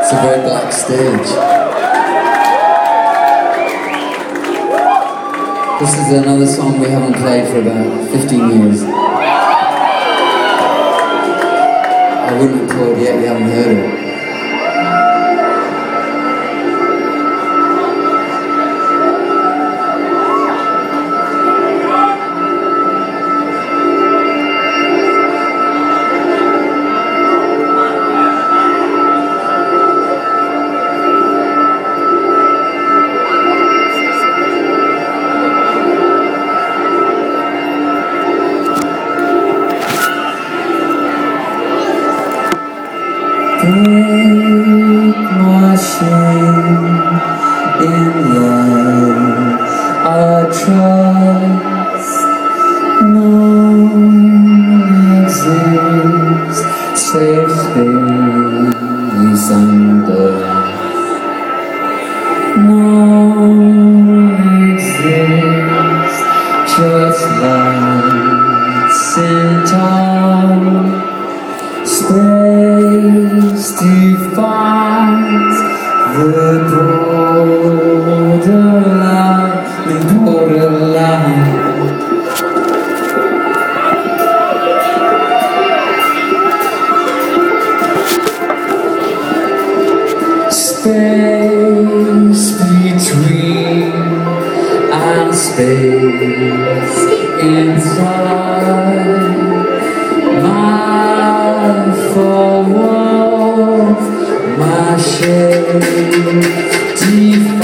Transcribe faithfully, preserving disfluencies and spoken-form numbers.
It's a very black stage. This is another song we haven't played for about fifteen years. I wouldn't have told yet you haven't heard it. Break my shame in love, I trust none exists save space under. None exists, just lights in time. Space defines the borderline, the borderline. Space between and space inside. My for walls, my shade deep.